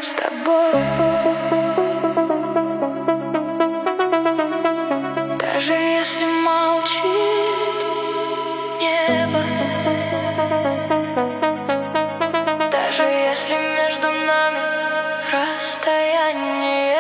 с тобой. Даже если молчит небо, даже если между нами расстояние.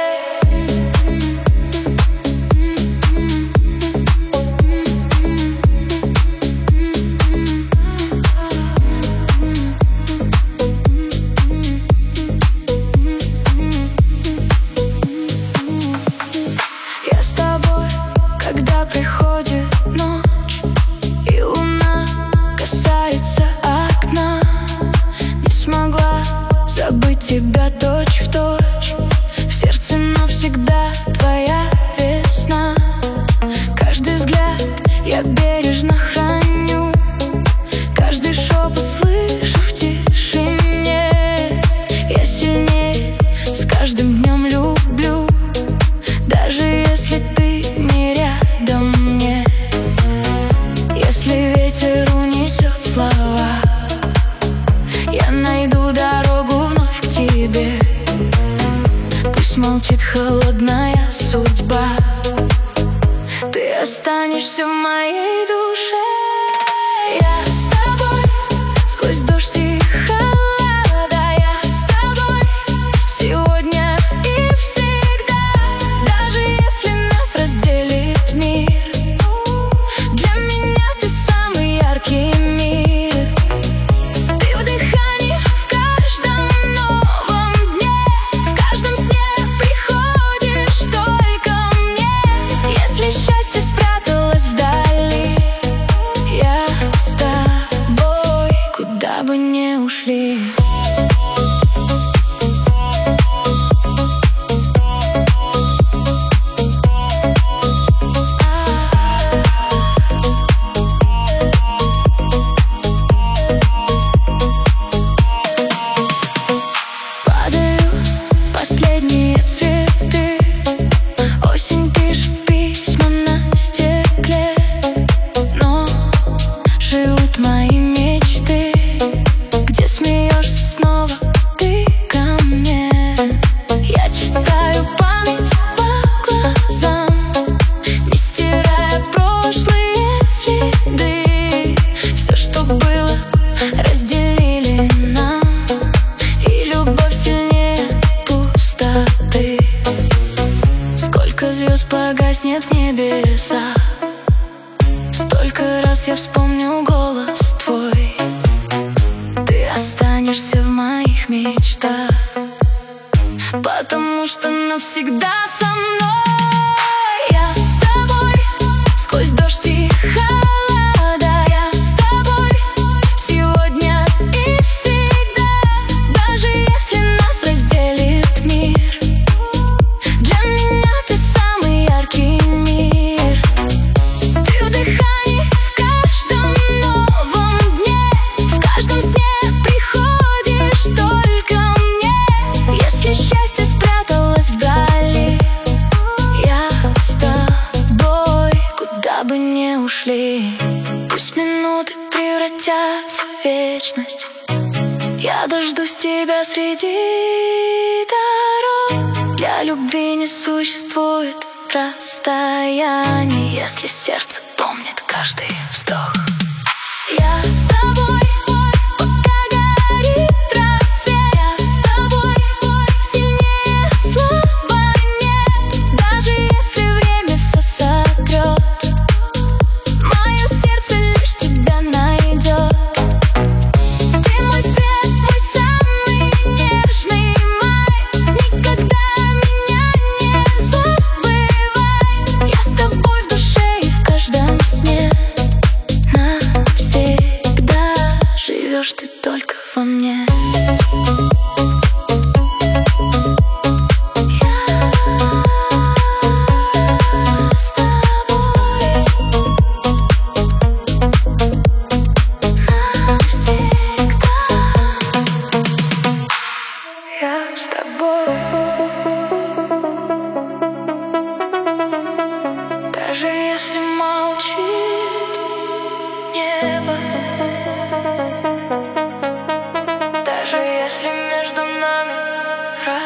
Когда приходит ночь и луна касается окна, не смогла забыть тебя точь-в-точь. В сердце навсегда твоя весна. Каждый взгляд я бережно храню, каждый шепот слышу в тишине. Я сильнее с каждым днем люблю, даже если ты не рядом мне. Если ветер унесет слова, я найду дорогу вновь к тебе. Пусть молчит холодная судьба, ты останешься в моей душе. Я с тобой сквозь дождь и холода, я с тобой сегодня и всегда. Даже если нас разделит мир, для меня ты самый яркий мир. Ты в дыхании, в каждом новом дне, в каждом сне приходишь только мне. Если счастье спряталось вдали, я с тобой, куда бы ни ушли. Последние цветы, осень пишет письма на стекле, но живут мои мечты, где смеешься снова ты ко мне. Я читаю память по глазам, не стирая прошлые следы. Все, что было, разделили нам, и любовь сильнее пустоты. Сколько звезд погаснет в небесах, столько раз я вспомню голос твой. Ты останешься в моих мечтах, потому что навсегда со мной. Я с тобой сквозь дождь и холода, я с тобой сегодня и всегда. Даже если нас разделит мир, для меня ты самый яркий мир. Ты в дыхании, в каждом новом дне, в каждом сне приходишь только мне. Если счастье спряталось вдали, я с тобой, куда бы ни ушли. Пусть минуты превратятся в вечность, я дождусь тебя среди дорог. Для любви не существует расстояний, если сердце помнит каждый вздох. Я с тобой, пока горит рассвет, я с тобой, сильнее слова нет. Даже если время все сотрет, мое сердце лишь тебя найдет. Ты мой свет, мой самый нежный май, никогда меня не забывай. Я с тобой в душе и в каждом сне, навсегда живешь ты только во мне. Я с тобой, даже если молчит небо, даже если между нами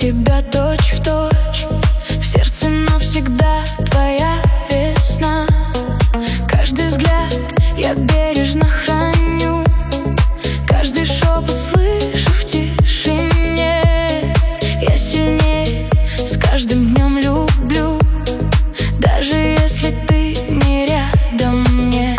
тебя точь-в-точь, в сердце навсегда твоя весна. Каждый взгляд я бережно храню, каждый шепот слышу в тишине. Я сильнее с каждым днем люблю, даже если ты не рядом мне.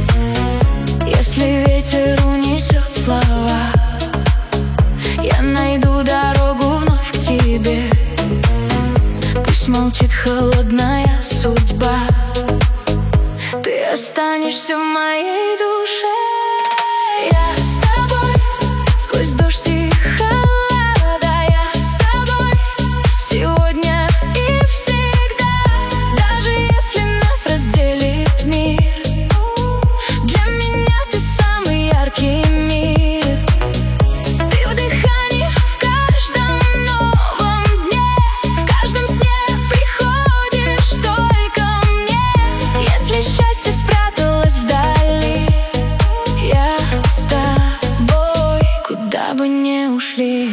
Если ветер унесет слова, я найду дорогу вновь к тебе. Пусть молчит холодная судьба, ты останешься в моей душе. Я с тобой сквозь дождь и холода, я с тобой сегодня и всегда. Даже если нас разделит мир, для меня ты самый яркий мир. Ты в дыхании, в каждом новом дне, в каждом сне приходишь только мне. Если счастье спряталось вдали, я с тобой, куда бы ни ушли.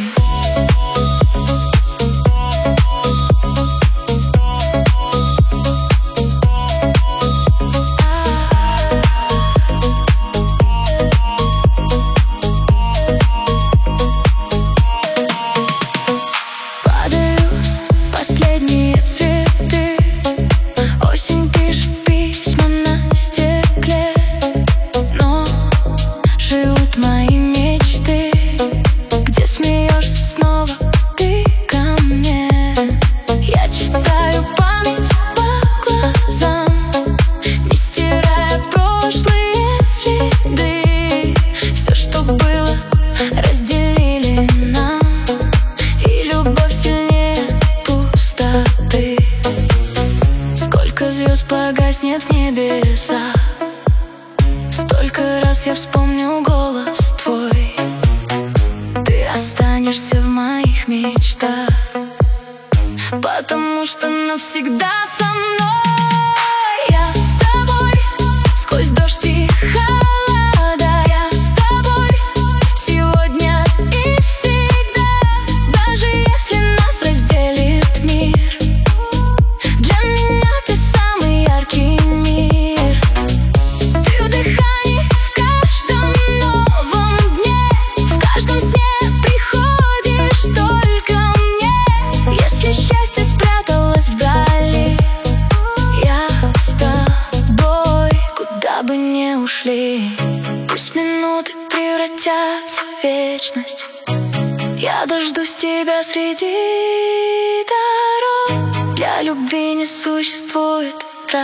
Падают последние цветы, осень пишет письма на стекле, но живут мои мечты, где смеешься снова ты ко мне. Я читаю память по глазам, не стирая прошлые следы. Все, что было, разделили нам, и любовь сильнее пустоты. Сколько звезд погаснет в небесах, столько раз я вспомню голос твой. Ты останешься в моих мечтах, потому что навсегда со мной. Я с тобой сквозь дождь и холода, я с тобой сегодня и всегда. Даже если нас разделит мир, для меня ты самый яркий мир. Ты в дыхании, в каждом новом дне, в каждом сне приходишь только мне. Если счастье спряталось вдали, я с тобой, куда бы ни ушли. Пусть минуты превратятся в вечность, я дождусь тебя среди дорог. Для любви не существует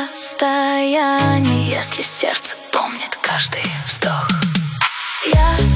расстояний, если сердце помнит каждый вздох. Я